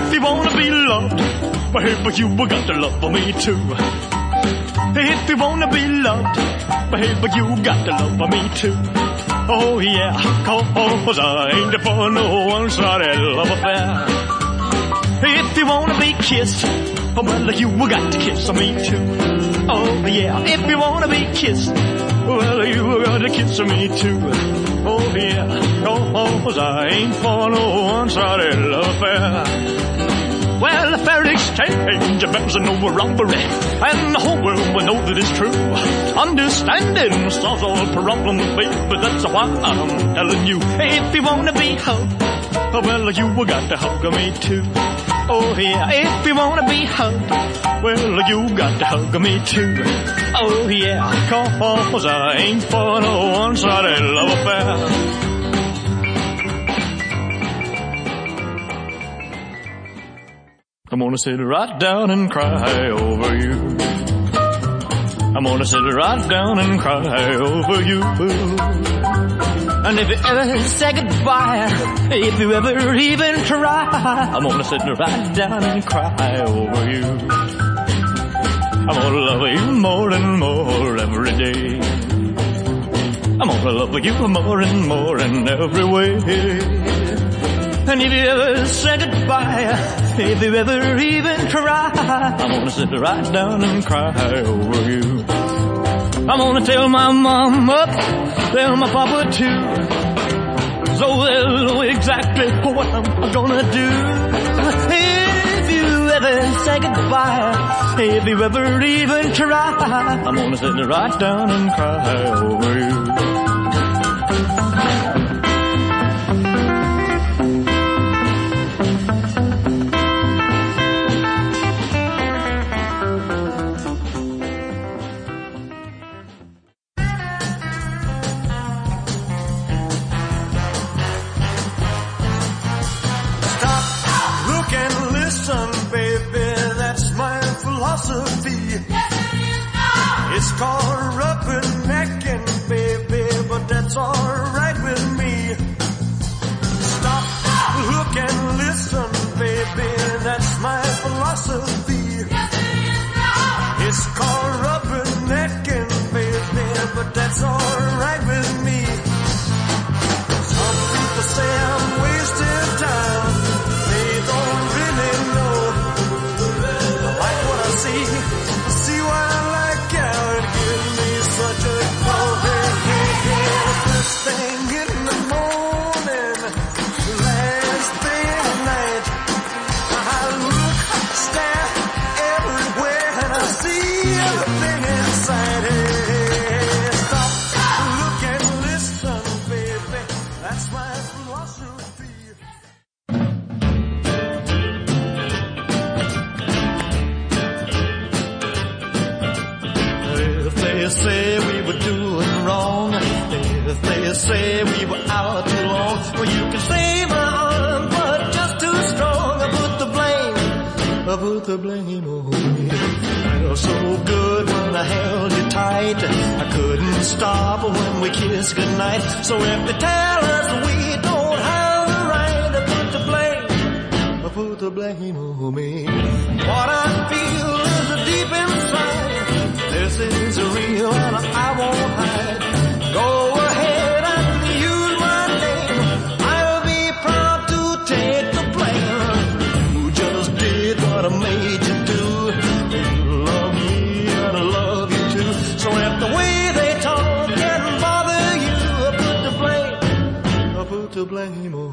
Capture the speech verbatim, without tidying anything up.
If you wanna be loved, baby, you got to love me too. If you wanna be loved, baby, you got to love me too. Oh yeah, cause I ain't for no one-sided love affair. If you wanna be kissed, well, you got to kiss me too. Oh yeah, if you wanna be kissed, well, you got to kiss me too. Oh yeah, cause I ain't for no one-sided love affair. Well, a fair exchange, a bouncing over robbery, and the whole world will know that it's true. Understanding solves all problems, baby, that's why I'm telling you. If you wanna be hugged, well, you got to hug me too. Oh yeah, if you wanna be hugged, well, you got to hug me too. Oh yeah, cause I ain't for no one-sided love affair. I'm gonna sit right down and cry over you. I'm gonna sit right down and cry over you. And if you ever say goodbye, if you ever even try, I'm gonna sit right down and cry over you. I'm gonna love you more and more every day. I'm gonna love you more and more in every way. And if you ever say goodbye, if you ever even try, I'm gonna sit right down and cry over you. I'm gonna tell my mama, tell my papa too, so they'll know exactly what I'm gonna do. If you ever say goodbye, if you ever even try, I'm gonna sit right down and cry over you. It's called rubbernecking, baby, but that's alright with me. Stop, look and listen, baby, that's my philosophy. It's called rubbernecking, baby, but that's alright with me. Some people say I'm wasting time, they don't really know. I like what I see, I see what I like. Such a first thing in the morning, last thing at night. I look, stare everywhere, and I see everything inside. Hey, stop, look and listen, baby. That's my philosophy. If they say we were doing wrong, if they say we were out too long, well, you can say my arm, but just too strong. I put the blame, I put the blame on me. I felt so good when I held you tight, I couldn't stop when we kissed goodnight. So if they tell us we don't have the right, I put the blame, I put the blame on me. What I feel is deep inside, this is real and I won't hide. Go ahead and use my name, I'll be proud to take the blame. Who just did what I made you do? You love me and I love you too. So if the way they talk can bother you, I put the blame, I put the blame on